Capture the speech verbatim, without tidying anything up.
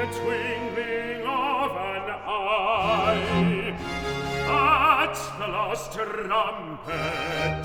twinkling of an eye, at the last trumpet